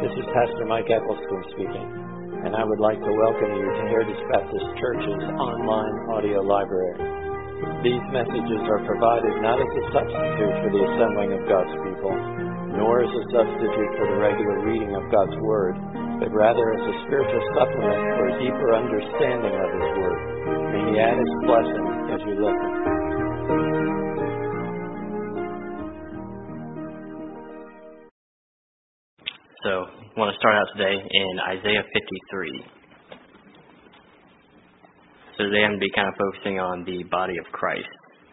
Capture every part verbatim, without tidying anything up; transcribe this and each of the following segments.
This is Pastor Mike Eccleston speaking, and I would like to welcome you to Heritage Baptist Church's online audio library. These messages are provided not as a substitute for the assembling of God's people, nor as a substitute for the regular reading of God's Word, but rather as a spiritual supplement for a deeper understanding of His Word. May He add His blessing as you listen. So, I want to start out today in Isaiah fifty-three. So today I'm going to be kind of focusing on the body of Christ.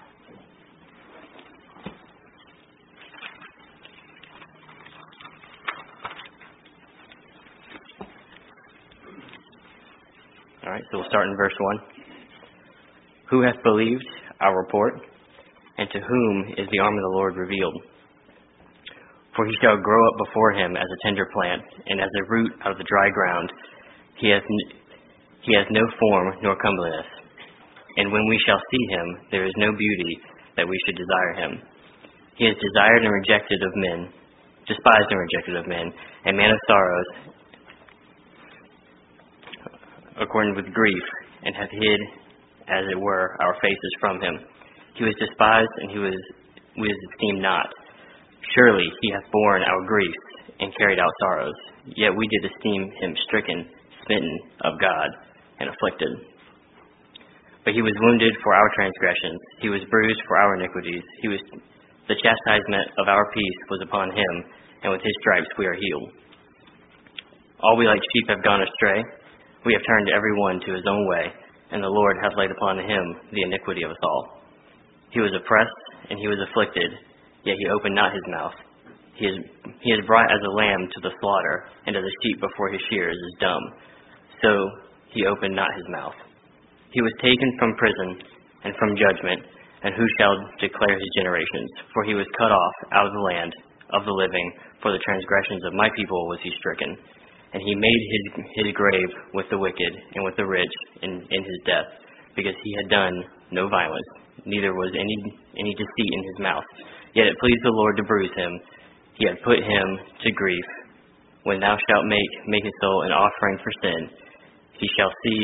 All right, so we'll start in verse one. Who hath believed our report, and to whom is the arm of the Lord revealed? For he shall grow up before him as a tender plant, and as a root out of the dry ground. He has n- he has no form nor comeliness. And when we shall see him, there is no beauty that we should desire him. He is desired and rejected of men, despised and rejected of men, a man of sorrows, according with grief, and hath hid, as it were, our faces from him. He was despised, and he was we was esteemed not. Surely he hath borne our griefs, and carried out sorrows. Yet we did esteem him stricken, smitten of God, and afflicted. But he was wounded for our transgressions, he was bruised for our iniquities. He was the chastisement of our peace was upon him, and with his stripes we are healed. All we like sheep have gone astray, we have turned every one to his own way, and the Lord hath laid upon him the iniquity of us all. He was oppressed, and he was afflicted, yet he opened not his mouth. He is he is brought as a lamb to the slaughter, and as a sheep before his shearers is dumb. So he opened not his mouth. He was taken from prison and from judgment, and who shall declare his generations? For he was cut off out of the land of the living. For the transgressions of my people was he stricken. And he made his his grave with the wicked and with the rich in, in his death, because he had done no violence, neither was any any deceit in his mouth. Yet it pleased the Lord to bruise him. He had put him to grief. When thou shalt make make his soul an offering for sin, he shall see.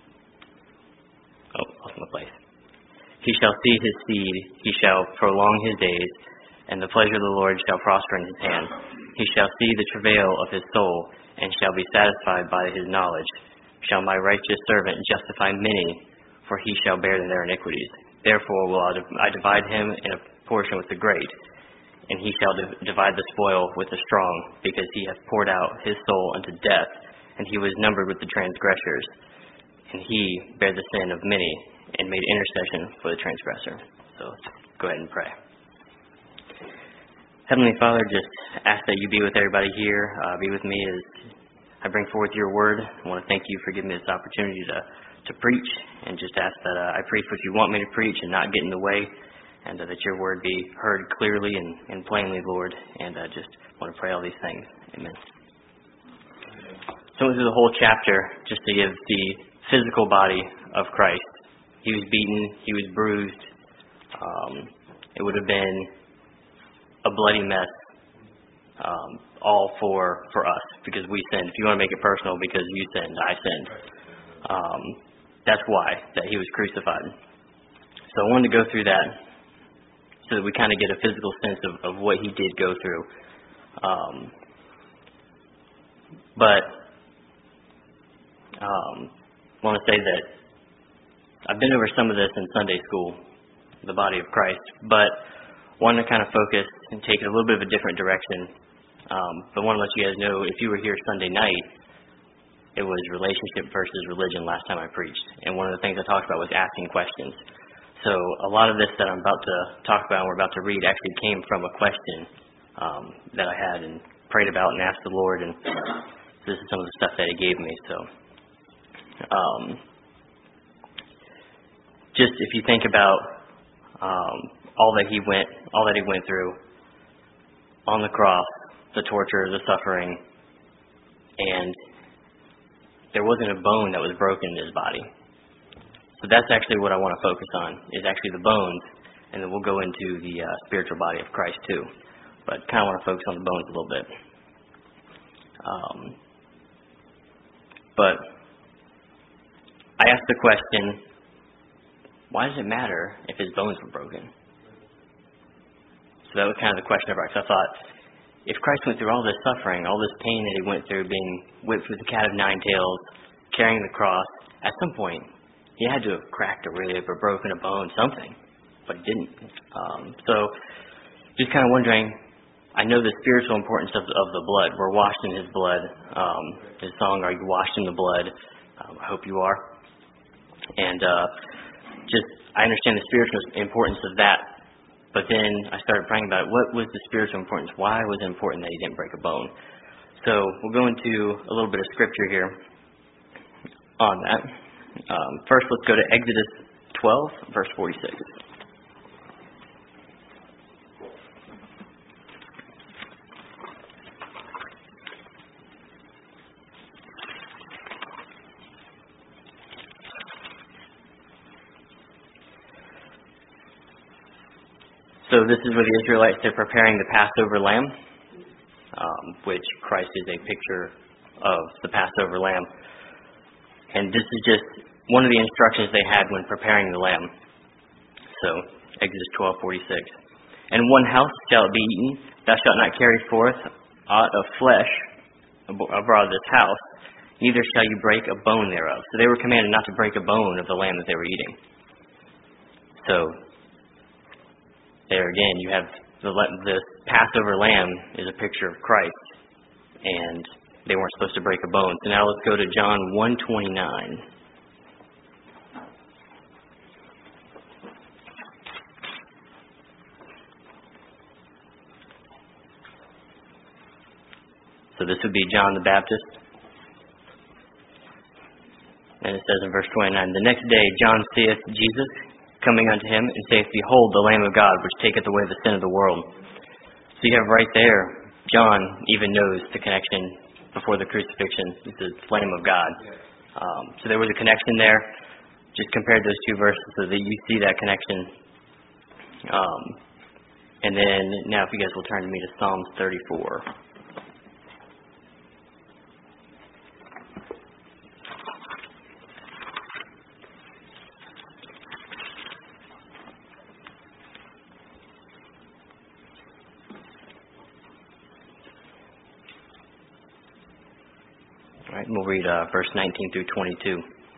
Oh, lost my place. He shall see his seed. He shall prolong his days, and the pleasure of the Lord shall prosper in his hand. He shall see the travail of his soul, and shall be satisfied by his knowledge. Shall my righteous servant justify many, for he shall bear their iniquities. Therefore will I divide him in a portion with the great, and he shall divide the spoil with the strong, because he hath poured out his soul unto death, and he was numbered with the transgressors. And he bare the sin of many, and made intercession for the transgressor. So let's go ahead and pray. Heavenly Father, just ask that you be with everybody here, uh, be with me as I bring forth your word. I want to thank you for giving me this opportunity to, to preach, and just ask that uh, I preach what you want me to preach and not get in the way, and uh, that your word be heard clearly and, and plainly, Lord. And I uh, just want to pray all these things. Amen. So through the whole chapter, just to give the physical body of Christ. He was beaten, he was bruised. Um, it would have been a bloody mess, um, all for, for us, because we sinned. If you want to make it personal, because you sinned, I sinned. Um, that's why, that he was crucified. So I wanted to go through that so that we kind of get a physical sense of, of what he did go through. Um, but um, I want to say that I've been over some of this in Sunday school, the body of Christ, but wanted to kind of focus and take it a little bit of a different direction. Um, but want to let you guys know, if you were here Sunday night, it was relationship versus religion last time I preached. And one of the things I talked about was asking questions. So a lot of this that I'm about to talk about and we're about to read actually came from a question um, that I had and prayed about and asked the Lord, and this is some of the stuff that he gave me. So um, just if you think about um, all that he went, all that he went through on the cross, the torture, the suffering, and there wasn't a bone that was broken in his body. So that's actually what I want to focus on, is actually the bones, and then we'll go into the uh, spiritual body of Christ too. But kind of want to focus on the bones a little bit. Um, but I asked the question, why does it matter if his bones were broken? So that was kind of the question of our life. So I thought, if Christ went through all this suffering, all this pain that he went through, being whipped with the cat of nine tails, carrying the cross, at some point he had to have cracked a rib or broken a bone, something, but he didn't. Um, so just kind of wondering, I know the spiritual importance of, of the blood. We're washed in his blood. Um, his song, Are You Washed in the Blood? Um, I hope you are. And uh, just, I understand the spiritual importance of that. But then I started praying about it. What was the spiritual importance? Why was it important that he didn't break a bone? So we'll go into a little bit of scripture here on that. Um, first, let's go to Exodus twelve, verse forty-six. So this is where the Israelites, they're preparing the Passover lamb, um, which Christ is a picture of the Passover lamb. And this is just one of the instructions they had when preparing the lamb. So, Exodus twelve forty-six. And one house shall it be eaten, thou shalt not carry forth aught of flesh abroad this house, neither shall you break a bone thereof. So they were commanded not to break a bone of the lamb that they were eating. So, there again, you have the, the Passover lamb is a picture of Christ, and they weren't supposed to break a bone. So now let's go to John one twenty-nine. So this would be John the Baptist. And it says in verse twenty-nine, The next day John seeth Jesus coming unto him, and saith, Behold, the Lamb of God, which taketh away the sin of the world. So you have right there, John even knows the connection before the crucifixion. It's the Lamb of God. Um, so there was a connection there. Just compared those two verses so that you see that connection. Um, and then, now if you guys will turn to me to Psalms thirty-four. All right, and we'll read uh, verse nineteen through twenty-two.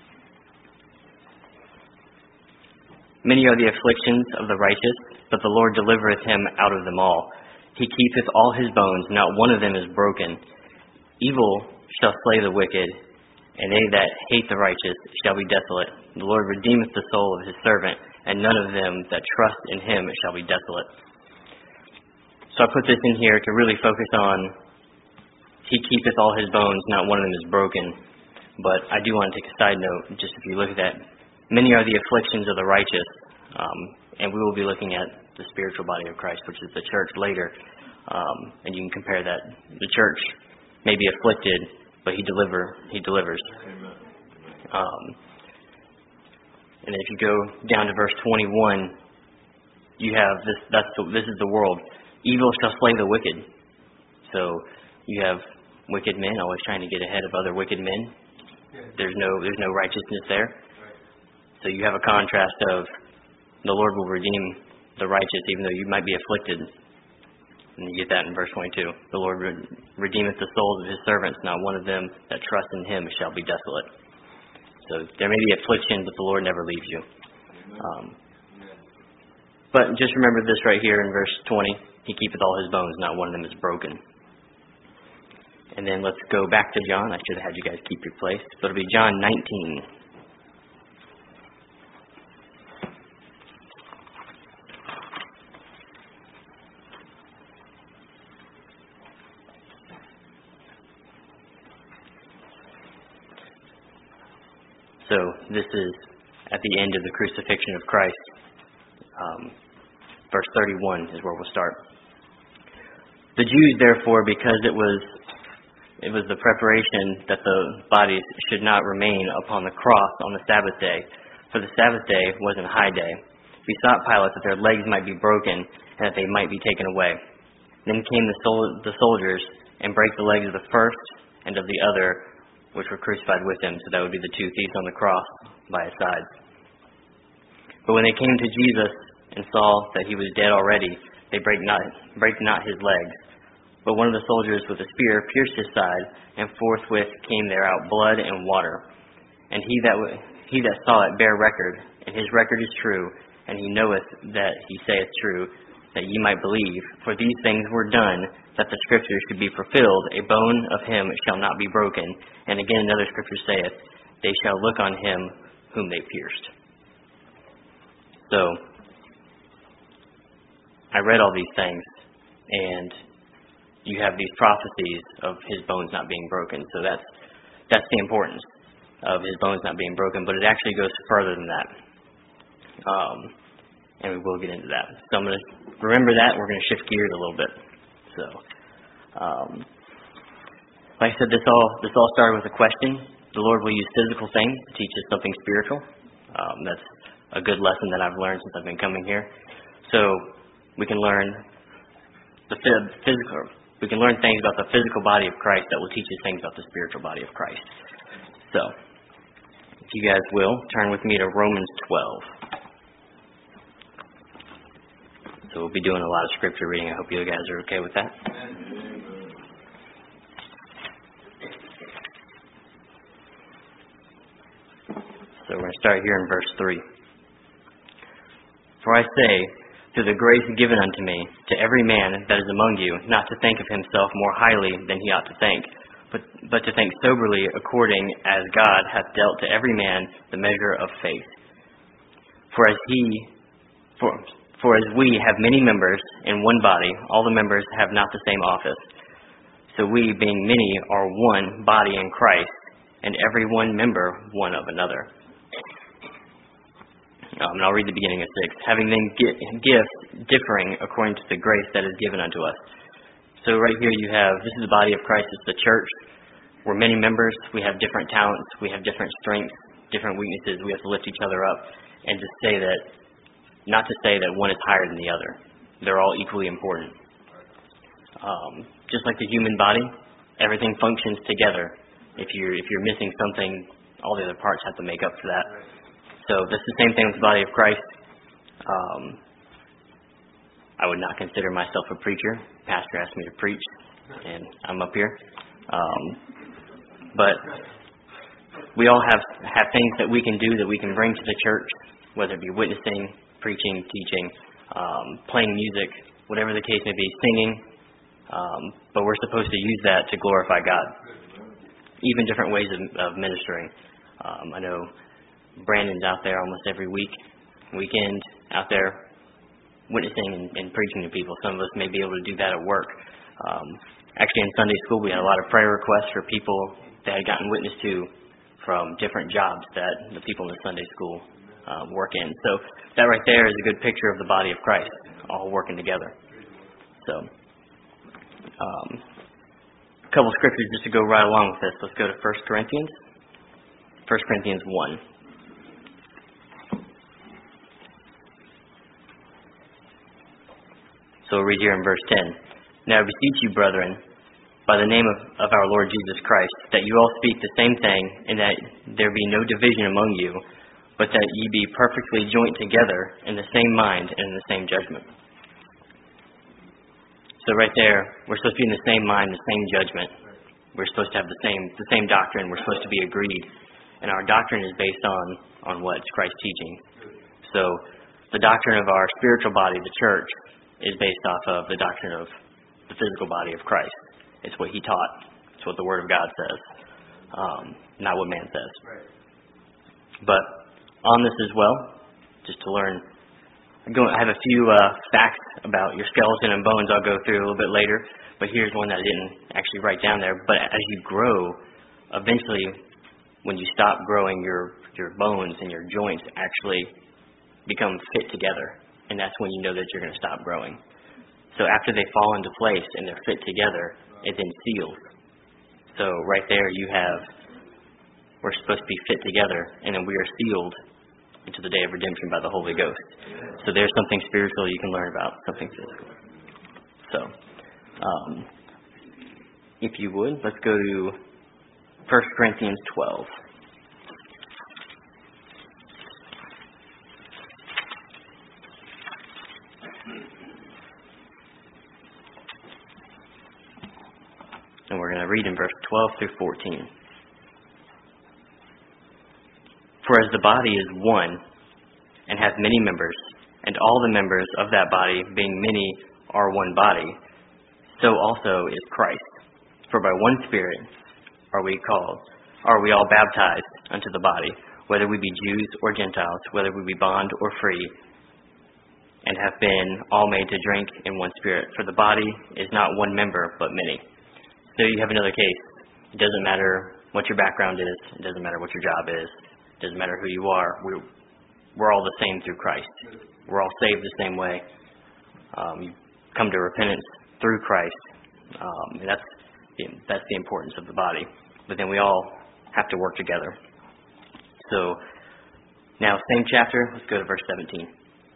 Many are the afflictions of the righteous, but the Lord delivereth him out of them all. He keepeth all his bones, not one of them is broken. Evil shall slay the wicked, and they that hate the righteous shall be desolate. The Lord redeemeth the soul of his servant, and none of them that trust in him shall be desolate. So I put this in here to really focus on He keepeth all his bones, not one of them is broken. But I do want to take a side note, just if you look at that. Many are the afflictions of the righteous, um, and we will be looking at the spiritual body of Christ, which is the church later. Um, and you can compare that. The church may be afflicted, but he deliver he delivers. Um, and if you go down to verse twenty-one, you have this. That's the, this is the world. Evil shall slay the wicked. So you have wicked men always trying to get ahead of other wicked men. There's no there's no righteousness there. So you have a contrast of the Lord will redeem the righteous even though you might be afflicted. And you get that in verse twenty-two. The Lord redeemeth the souls of his servants, not one of them that trust in him shall be desolate. So there may be affliction, but the Lord never leaves you. Um, but just remember this right here in verse twenty. He keepeth all his bones, not one of them is broken. And then let's go back to John. I should have had you guys keep your place. So it'll be John nineteen. So this is at the end of the crucifixion of Christ. Um, verse thirty-one is where we'll start. The Jews, therefore, because it was It was the preparation that the bodies should not remain upon the cross on the Sabbath day, for the Sabbath day wasn't a high day. Besought Pilate that their legs might be broken and that they might be taken away. Then came the, sol- the soldiers and break the legs of the first and of the other, which were crucified with him. So that would be the two thieves on the cross by his side. But when they came to Jesus and saw that he was dead already, they brake not, brake not his legs. But one of the soldiers with a spear pierced his side, and forthwith came there out blood and water. And he that w- he that saw it bare record, and his record is true, and he knoweth that he saith true, that ye might believe. For these things were done, that the scriptures should be fulfilled, a bone of him shall not be broken. And again another scripture saith, they shall look on him whom they pierced. So, I read all these things, and you have these prophecies of his bones not being broken. So that's that's the importance of his bones not being broken. But it actually goes further than that. Um, and we will get into that. So I'm going to remember that. We're going to shift gears a little bit. So, um, like I said, this all this all started with a question. The Lord will use physical things to teach us something spiritual. Um, that's a good lesson that I've learned since I've been coming here. So we can learn the physical. We can learn things about the physical body of Christ that will teach us things about the spiritual body of Christ. So, if you guys will, turn with me to Romans twelve. So we'll be doing a lot of scripture reading. I hope you guys are okay with that. So we're going to start here in verse three. For I say, through the grace given unto me, to every man that is among you, not to think of himself more highly than he ought to think, but, but to think soberly according as God hath dealt to every man the measure of faith. For as he, for, for as we have many members in one body, all the members have not the same office. So we, being many, are one body in Christ, and every one member one of another. Um, and I'll read the beginning of six. Having then gifts differing according to the grace that is given unto us. So right here you have, this is the body of Christ, it's the church. We're many members, we have different talents, we have different strengths, different weaknesses, we have to lift each other up. And to say that, not to say that one is higher than the other. They're all equally important. Um, just like the human body, everything functions together. If you're, if you're missing something, all the other parts have to make up for that. So that's the same thing with the body of Christ. Um, I would not consider myself a preacher. Pastor asked me to preach, and I'm up here. Um, but we all have, have things that we can do that we can bring to the church, whether it be witnessing, preaching, teaching, um, playing music, whatever the case may be, singing. Um, but we're supposed to use that to glorify God. Even different ways of, of ministering. Um, I know Brandon's out there almost every week, weekend, out there witnessing and, and preaching to people. Some of us may be able to do that at work. Um, actually, in Sunday school, we had a lot of prayer requests for people that had gotten witnessed to from different jobs that the people in the Sunday school um, work in. So that right there is a good picture of the body of Christ, all working together. So, um, a couple scriptures just to go right along with this. Let's go to First Corinthians. First Corinthians one. So we'll read here in verse ten. Now I beseech you, brethren, by the name of, of our Lord Jesus Christ, that you all speak the same thing, and that there be no division among you, but that ye be perfectly joined together in the same mind and in the same judgment. So right there, we're supposed to be in the same mind, the same judgment. We're supposed to have the same the same doctrine. We're supposed to be agreed. And our doctrine is based on, on what's Christ's teaching. So the doctrine of our spiritual body, the church, is based off of the doctrine of the physical body of Christ. It's what he taught. It's what the Word of God says, um, not what man says. But on this as well, just to learn, I have a few uh, facts about your skeleton and bones I'll go through a little bit later, but here's one that I didn't actually write down there. But as you grow, eventually, when you stop growing, your, your bones and your joints actually become fit together. And that's when you know that you're going to stop growing. So after they fall into place and they're fit together, it then seals. So right there you have, we're supposed to be fit together, and then we are sealed into the day of redemption by the Holy Ghost. So there's something spiritual you can learn about, something physical. So, um, if you would, let's go to First Corinthians twelve. And we're going to read in verse twelve through fourteen. For as the body is one, and hath many members, and all the members of that body, being many, are one body, so also is Christ. For by one Spirit are we called, are we all baptized unto the body, whether we be Jews or Gentiles, whether we be bond or free, and have been all made to drink in one Spirit. For the body is not one member, but many. So you have another case. It doesn't matter what your background is. It doesn't matter what your job is. It doesn't matter who you are. We're, we're all the same through Christ. We're all saved the same way. Um, you come to repentance through Christ. Um, and that's, that's the importance of the body. But then we all have to work together. So now, same chapter. Let's go to verse seventeen.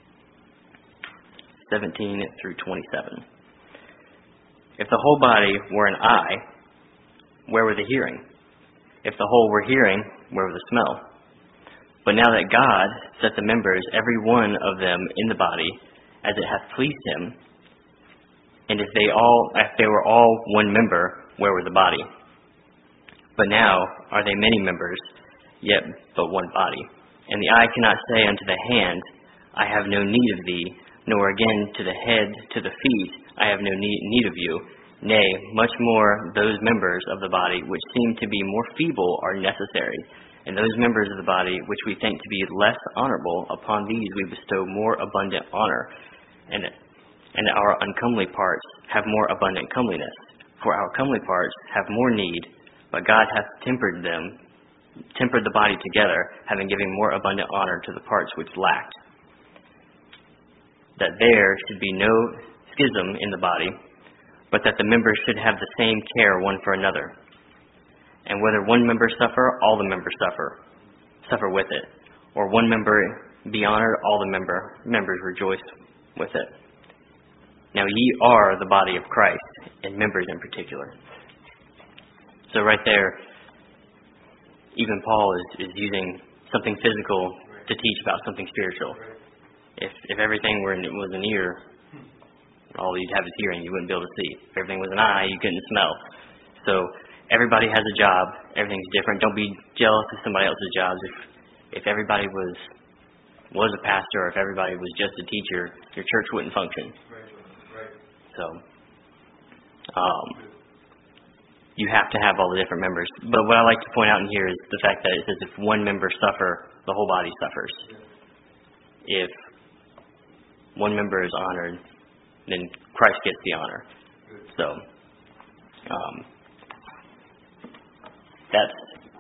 seventeen through twenty-seven. If the whole body were an eye, where were the hearing? If the whole were hearing, where were the smell? But now that God set the members, every one of them, in the body, as it hath pleased him, and if they all, if they were all one member, where were the body? But now are they many members, yet but one body. And the eye cannot say unto the hand, I have no need of thee, nor again to the head, to the feet, I have no need of you. Nay, much more those members of the body which seem to be more feeble are necessary. And those members of the body which we think to be less honorable, upon these we bestow more abundant honor. And, and our uncomely parts have more abundant comeliness. For our comely parts have more need, but God hath tempered them, tempered the body together, having given more abundant honor to the parts which lacked, that there should be no schism in the body, but that the members should have the same care one for another. And whether one member suffer, all the members suffer, suffer with it. Or one member be honored, all the member members rejoice with it. Now ye are the body of Christ, and members in particular. So right there, even Paul is, is using something physical to teach about something spiritual. If if everything were in, was an ear, all you'd have is hearing. You wouldn't be able to see. If everything was an eye, you couldn't smell. So everybody has a job. Everything's different. Don't be jealous of somebody else's jobs. If if everybody was was a pastor, or if everybody was just a teacher, your church wouldn't function. So um, you have to have all the different members. But what I like to point out in here is the fact that it says if one member suffer, the whole body suffers. If one member is honored, then Christ gets the honor. So um, that's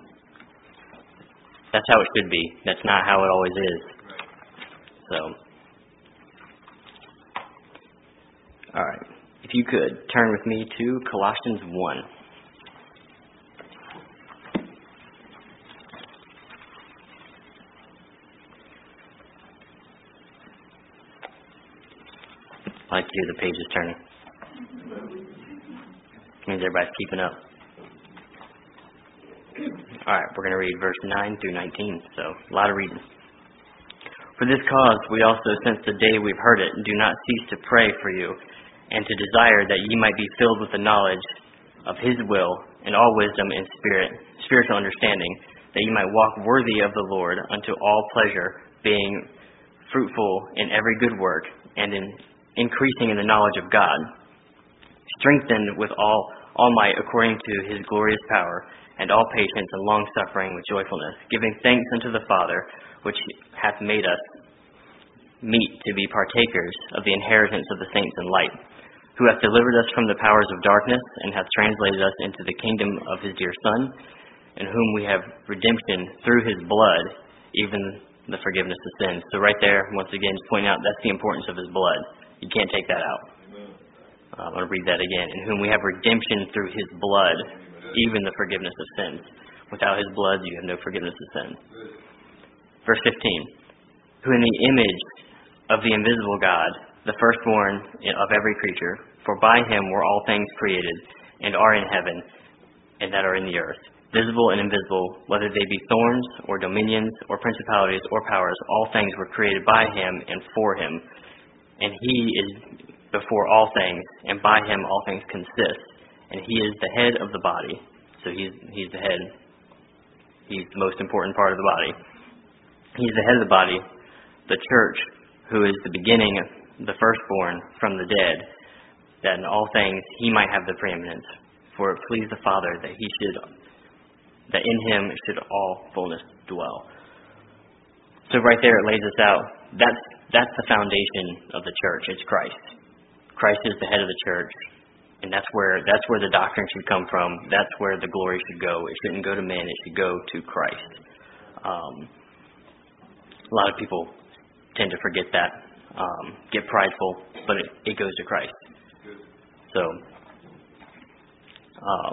that's how it should be. That's not how it always is. So, all right. If you could turn with me to Colossians one. I like to hear the pages turning. Means everybody's keeping up. All right, we're going to read verse nine through nineteen, so a lot of reading. For this cause we also, since the day we've heard it, do not cease to pray for you, and to desire that ye might be filled with the knowledge of his will, and all wisdom and spirit, spiritual understanding, that ye might walk worthy of the Lord unto all pleasure, being fruitful in every good work, and in increasing in the knowledge of God, strengthened with all all might according to his glorious power, and all patience and long-suffering with joyfulness, giving thanks unto the Father, which hath made us meet to be partakers of the inheritance of the saints in light, who hath delivered us from the powers of darkness, and hath translated us into the kingdom of his dear Son, in whom we have redemption through his blood, even the forgiveness of sins. So right there, once again, just pointing out that's the importance of his blood. You can't take that out. Uh, I'm going to read that again. In whom we have redemption through his blood, even the forgiveness of sins. Without his blood, you have no forgiveness of sins. Verse fifteen. Who in the image of the invisible God, the firstborn of every creature, for by him were all things created, and are in heaven, and that are in the earth, visible and invisible, whether they be thrones or dominions or principalities or powers. All things were created by him and for him. And he is before all things, and by him all things consist. And he is the head of the body. So he's he's the head. He's the most important part of the body. He's the head of the body, the church, who is the beginning, the firstborn from the dead, that in all things he might have the preeminence. For it pleased the Father that he should, that in him should all fullness dwell. So right there it lays us out. That's that's the foundation of the church. It's Christ. Christ is the head of the church, and that's where that's where the doctrine should come from. That's where the glory should go. It shouldn't go to men. It should go to Christ. Um, a lot of people tend to forget that, um, get prideful, but it, it goes to Christ. So um,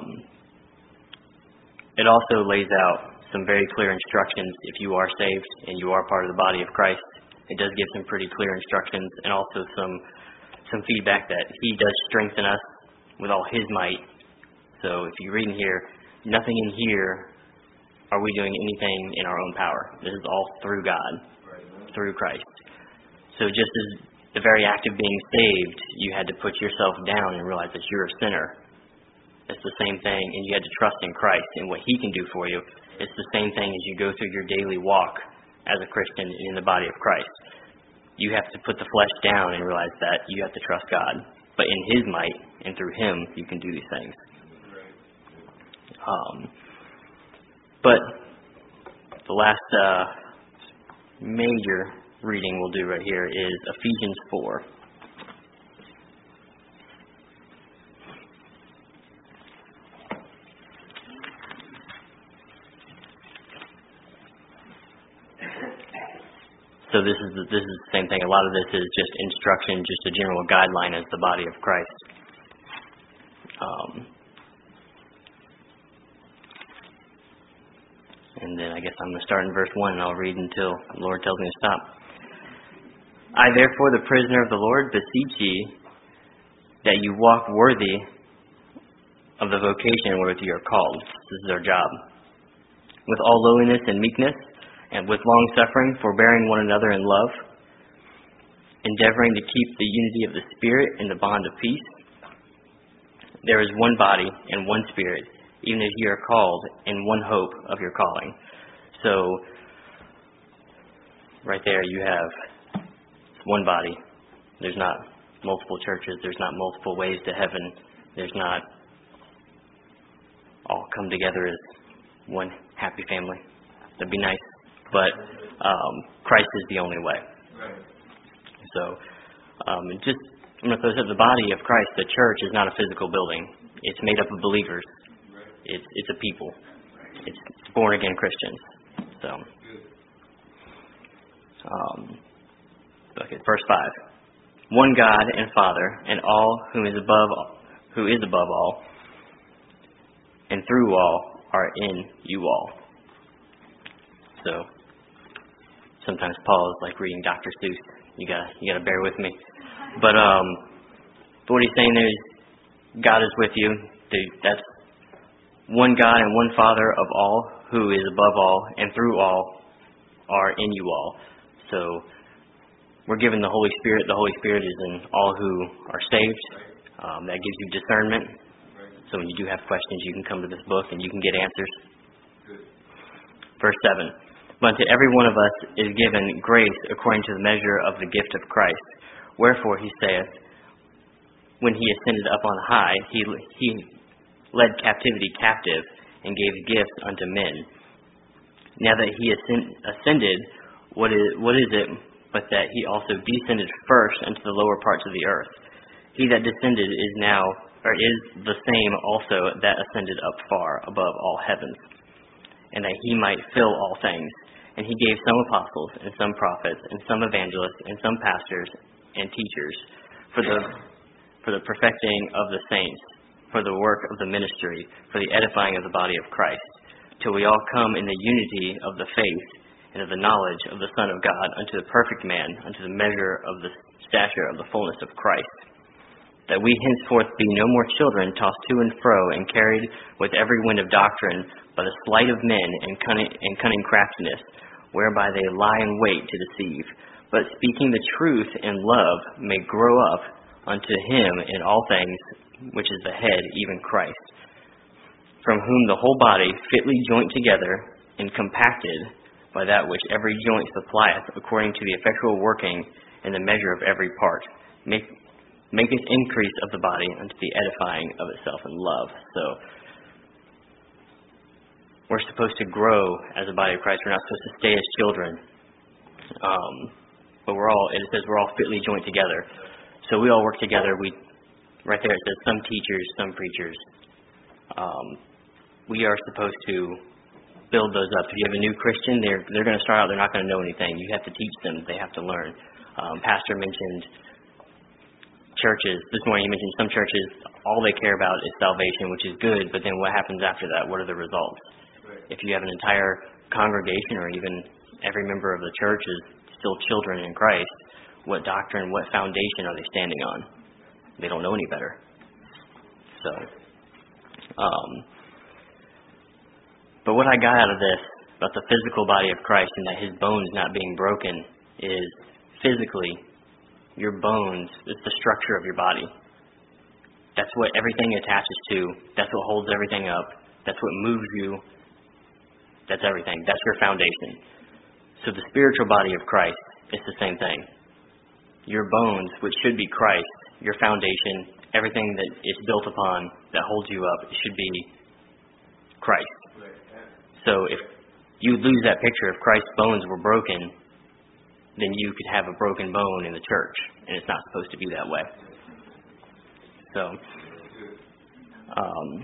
it also lays out some very clear instructions if you are saved and you are part of the body of Christ. It does give some pretty clear instructions, and also some some feedback that he does strengthen us with all his might. So if you read in here, nothing in here are we doing anything in our own power. This is all through God, right, through Christ. So just as the very act of being saved, you had to put yourself down and realize that you're a sinner. It's the same thing, and you had to trust in Christ and what he can do for you. It's the same thing as you go through your daily walk as a Christian in the body of Christ. You have to put the flesh down and realize that you have to trust God. But in his might and through him, you can do these things. Um, but the last uh, major reading we'll do right here is Ephesians four. So this is the, this is the same thing. A lot of this is just instruction, just a general guideline as the body of Christ. Um, and then I guess I'm going to start in verse one, and I'll read until the Lord tells me to stop. I therefore, the prisoner of the Lord, beseech ye that you walk worthy of the vocation wherewith you are called. This is our job. With all lowliness and meekness, and with long-suffering, forbearing one another in love, endeavoring to keep the unity of the Spirit in the bond of peace. There is one body and one Spirit, even as ye are called, in one hope of your calling. So, right there you have one body. There's not multiple churches. There's not multiple ways to heaven. There's not all come together as one happy family. That'd be nice. But um, Christ is the only way. Right. So, um, just I'm going to throw this up. The body of Christ, the church, is not a physical building. It's made up of believers. Right. It's it's a people. Right. It's born again Christians. So, um, okay, verse five. One God and Father, and all whom is above, who is above all, and through all are in you all. So. Sometimes Paul is like reading Doctor Seuss. You gotta, you gotta bear with me. But um, what he's saying there is, God is with you. That's one God and one Father of all, who is above all, and through all are in you all. So we're given the Holy Spirit. The Holy Spirit is in all who are saved. Um, that gives you discernment. So when you do have questions, you can come to this book and you can get answers. Verse seven. But unto every one of us is given grace according to the measure of the gift of Christ. Wherefore he saith, when he ascended up on high, he he led captivity captive, and gave gifts unto men. Now that he ascended, what is what is it but that he also descended first into the lower parts of the earth? He that descended is now, or is the same also that ascended up far above all heavens, and that he might fill all things. And he gave some apostles, and some prophets, and some evangelists, and some pastors and teachers, for the for the perfecting of the saints, for the work of the ministry, for the edifying of the body of Christ, till we all come in the unity of the faith and of the knowledge of the Son of God, unto the perfect man, unto the measure of the stature of the fullness of Christ. that we henceforth be no more children, tossed to and fro, and carried with every wind of doctrine by the sleight of men and cunning, and cunning craftiness, whereby they lie in wait to deceive. But speaking the truth in love may grow up unto him in all things, which is the head, even Christ, from whom the whole body, fitly joined together and compacted by that which every joint supplieth, according to the effectual working in the measure of every part, make maketh increase of the body unto the edifying of itself in love. So we're supposed to grow as a body of Christ. We're not supposed to stay as children. Um, but we're all, it says we're all fitly joined together. So we all work together. We, right there it says some teachers, some preachers. Um, we are supposed to build those up. If you have a new Christian, they're they're going to start out, they're not going to know anything. You have to teach them. They have to learn. Um, Pastor mentioned churches. This morning you mentioned some churches, all they care about is salvation, which is good, but then what happens after that? What are the results? Right. If you have an entire congregation or even every member of the church is still children in Christ, what doctrine, what foundation are they standing on? They don't know any better. So, um, but what I got out of this, about the physical body of Christ and that his bones not being broken, is physically, your bones, it's the structure of your body. That's what everything attaches to. That's what holds everything up. That's what moves you. That's everything. That's your foundation. So the spiritual body of Christ is the same thing. Your bones, which should be Christ, your foundation, everything that it's built upon that holds you up, it should be Christ. So if you lose that picture, if Christ's bones were broken, then you could have a broken bone in the church, and it's not supposed to be that way. So, um,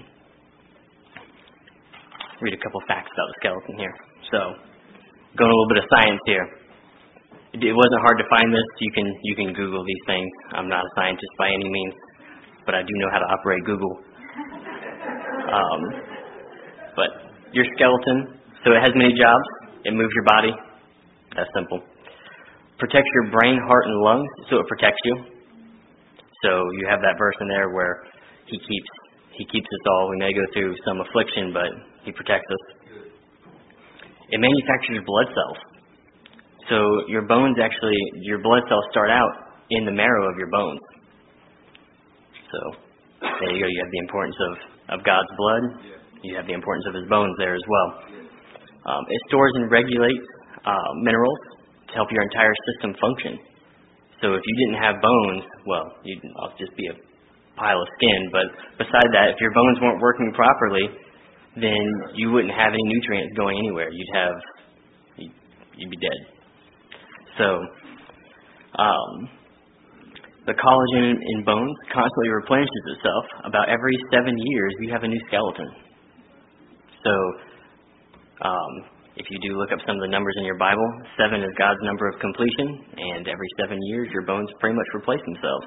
read a couple facts about the skeleton here. So, going a little bit of science here. It wasn't hard to find this. You can you can Google these things. I'm not a scientist by any means, but I do know how to operate Google. Um, but your skeleton, so it has many jobs. It moves your body. That's simple. Protects your brain, heart, and lungs, so it protects you. So you have that verse in there where he keeps he keeps us all. We may go through some affliction, but he protects us. It manufactures blood cells. So your bones actually, your blood cells start out in the marrow of your bones. So there you go. You have the importance of, of God's blood. You have the importance of his bones there as well. Um, it stores and regulates uh, minerals to help your entire system function. So if you didn't have bones, well, you'd I'll just be a pile of skin. But beside that, if your bones weren't working properly, then you wouldn't have any nutrients going anywhere. You'd have, you'd, you'd be dead. So, um, the collagen in bones constantly replenishes itself. About every seven years, you have a new skeleton. So, um, if you do look up some of the numbers in your Bible, seven is God's number of completion, and every seven years your bones pretty much replace themselves.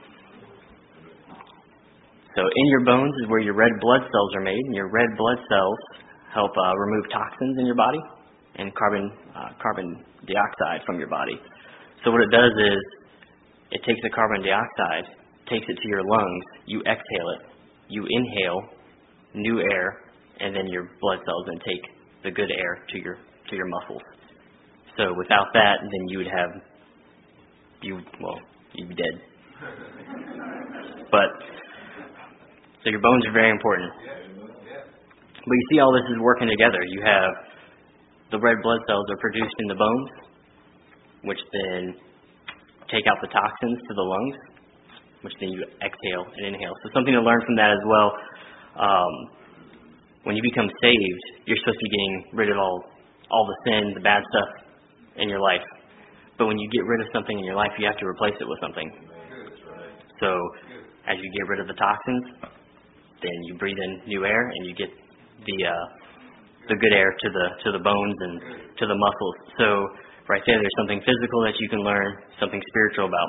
So in your bones is where your red blood cells are made, and your red blood cells help uh, remove toxins in your body and carbon uh, carbon dioxide from your body. So what it does is it takes the carbon dioxide, takes it to your lungs, you exhale it, you inhale new air, and then your blood cells then take the good air to your to your muscles. So without that, then you would have you well you'd be dead. But so your bones are very important. But you see, all this is working together. You have the red blood cells are produced in the bones, which then take out the toxins to the lungs, which then you exhale and inhale. So something to learn from that as well. Um, When you become saved, you're supposed to be getting rid of all all the sin, the bad stuff in your life. But when you get rid of something in your life, you have to replace it with something. So as you get rid of the toxins, then you breathe in new air, and you get the uh, the good air to the to the bones and to the muscles. So right there, there's something physical that you can learn, something spiritual about.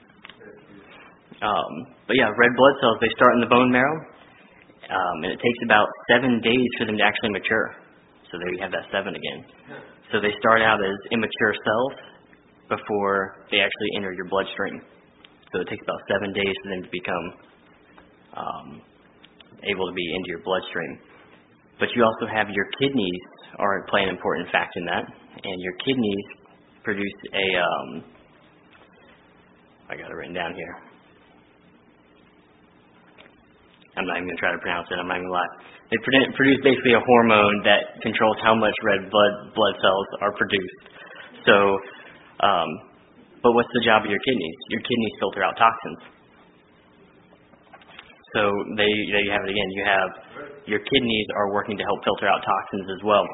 Um, but yeah, red blood cells, they start in the bone marrow. Um, and it takes about seven days for them to actually mature. So there you have that seven again. So they start out as immature cells before they actually enter your bloodstream. so it takes about seven days for them to become um, able to be into your bloodstream. But you also have your kidneys are play an important fact in that, and your kidneys produce a, um, I got it written down here. I'm not even going to try to pronounce it. I'm not even going to lie. They produce basically a hormone that controls how much red blood blood cells are produced. So, um, but what's the job of your kidneys? Your kidneys filter out toxins. So they, there you have it again. You have your kidneys are working to help filter out toxins as well.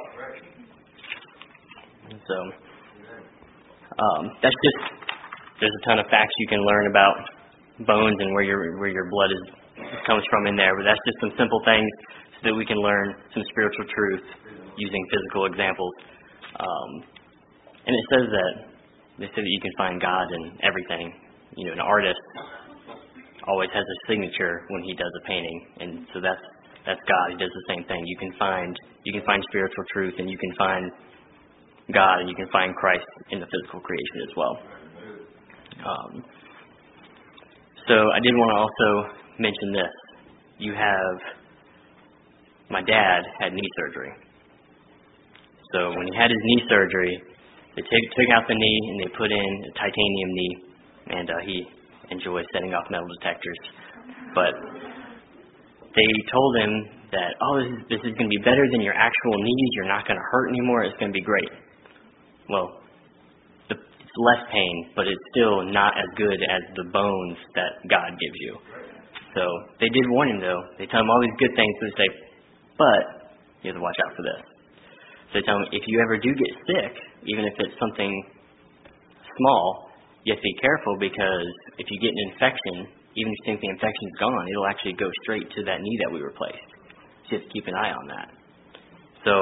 So um, that's just there's a ton of facts you can learn about bones and where your where your blood is comes from in there. But that's just some simple things so that we can learn some spiritual truth using physical examples. Um, and it says that they say that you can find God in everything. You know, an artist always has a signature when he does a painting, and so that's that's God. He does the same thing. You can find you can find spiritual truth, and you can find God, and you can find Christ in the physical creation as well. Um, so I did want to also mention this. You have my dad had knee surgery. So when he had his knee surgery, they take, took out the knee and they put in a titanium knee, and uh, he enjoys setting off metal detectors. But they told him that, oh, this is, this is going to be better than your actual knees. You're not going to hurt anymore. It's going to be great. Well, the, it's less pain, but it's still not as good as the bones that God gives you. So they did warn him, though. They tell him all these good things, but they say, but you have to watch out for this. So they tell him, if you ever do get sick, even if it's something small, you have to be careful, because if you get an infection, even if you think the infection's gone, it'll actually go straight to that knee that we replaced. So you have to keep an eye on that. So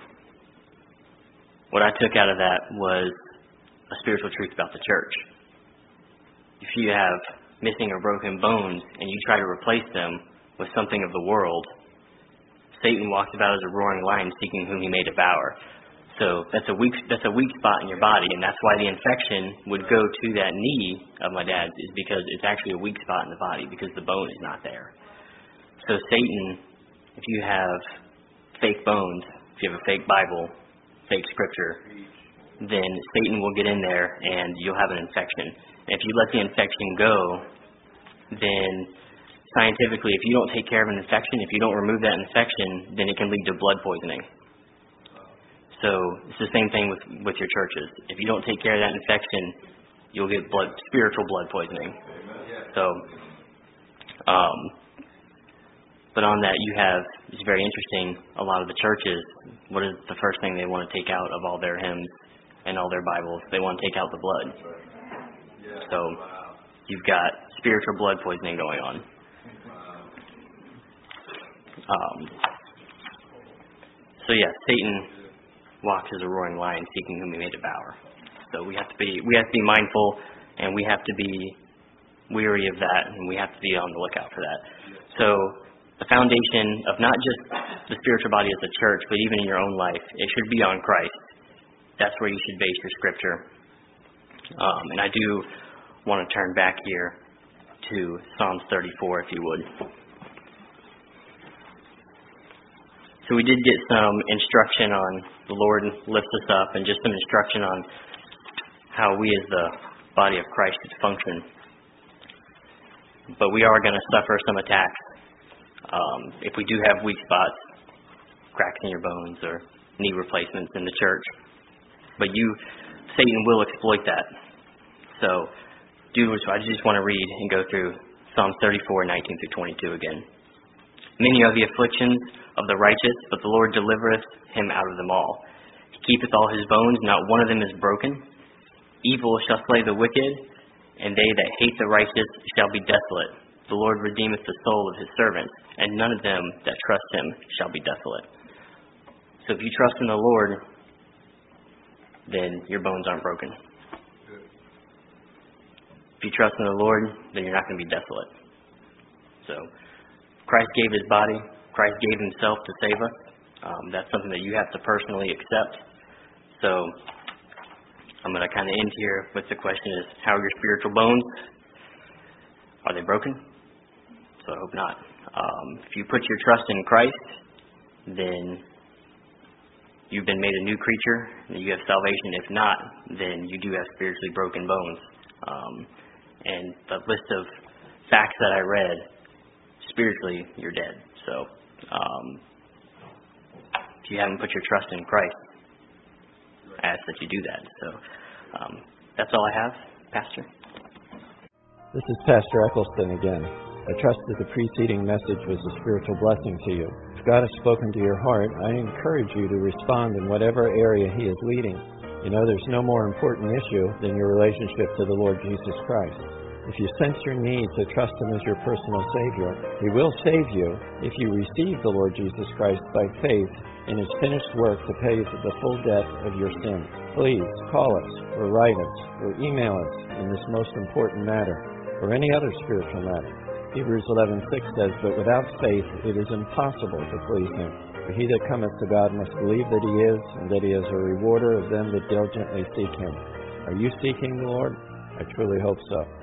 what I took out of that was a spiritual truth about the church. If you have missing or broken bones and you try to replace them with something of the world, Satan walks about as a roaring lion seeking whom he may devour. So that's a weak that's a weak spot in your body, and that's why the infection would go to that knee of my dad's, is because it's actually a weak spot in the body because the bone is not there. So Satan, if you have fake bones, if you have a fake Bible, fake scripture, then Satan will get in there and you'll have an infection. And if you let the infection go, then scientifically, if you don't take care of an infection, if you don't remove that infection, then it can lead to blood poisoning. So it's the same thing with, with your churches. If you don't take care of that infection, you'll get blood, spiritual blood poisoning. So, um, but on that, you have, it's very interesting, a lot of the churches, what is the first thing they want to take out of all their hymns and all their Bibles? They want to take out the blood. So you've got spiritual blood poisoning going on. Um, so yeah, Satan walks as a roaring lion, seeking whom he may devour. So we have to be we have to be mindful, and we have to be weary of that, and we have to be on the lookout for that. So the foundation of not just the spiritual body as a church, but even in your own life, it should be on Christ. That's where you should base your scripture. Um, and I do want to turn back here to Psalms thirty-four, if you would. So we did get some instruction on the Lord lifts us up, and just some instruction on how we as the body of Christ should function. But we are going to suffer some attacks. Um, if we do have weak spots, cracks in your bones, or knee replacements in the church. But you, Satan will exploit that. So, do I just want to read and go through Psalms thirty-four, nineteen through twenty-two again. Many are the afflictions of the righteous, but the Lord delivereth him out of them all. He keepeth all his bones, not one of them is broken. Evil shall slay the wicked, and they that hate the righteous shall be desolate. The Lord redeemeth the soul of his servants, and none of them that trust him shall be desolate. So if you trust in the Lord, then your bones aren't broken. If you trust in the Lord, then you're not going to be desolate. So Christ gave his body. Christ gave himself to save us. Um, that's something that you have to personally accept. So I'm going to kind of end here with the question is, how are your spiritual bones? Are they broken? So I hope not. Um, if you put your trust in Christ, then you've been made a new creature, and you have salvation. If not, then you do have spiritually broken bones. Um, and the list of facts that I read, spiritually, you're dead. So um, if you haven't put your trust in Christ, I ask that you do that. So um, that's all I have, Pastor. This is Pastor Eccleston again. I trust that the preceding message was a spiritual blessing to you. If God has spoken to your heart, I encourage you to respond in whatever area He is leading. You know, there's no more important issue than your relationship to the Lord Jesus Christ. If you sense your need to trust Him as your personal Savior, He will save you if you receive the Lord Jesus Christ by faith in His finished work to pay the full debt of your sin. Please call us or write us or email us in this most important matter or any other spiritual matter. Hebrews eleven six says, "But without faith it is impossible to please Him. For he that cometh to God must believe that He is, and that He is a rewarder of them that diligently seek Him." Are you seeking the Lord? I truly hope so.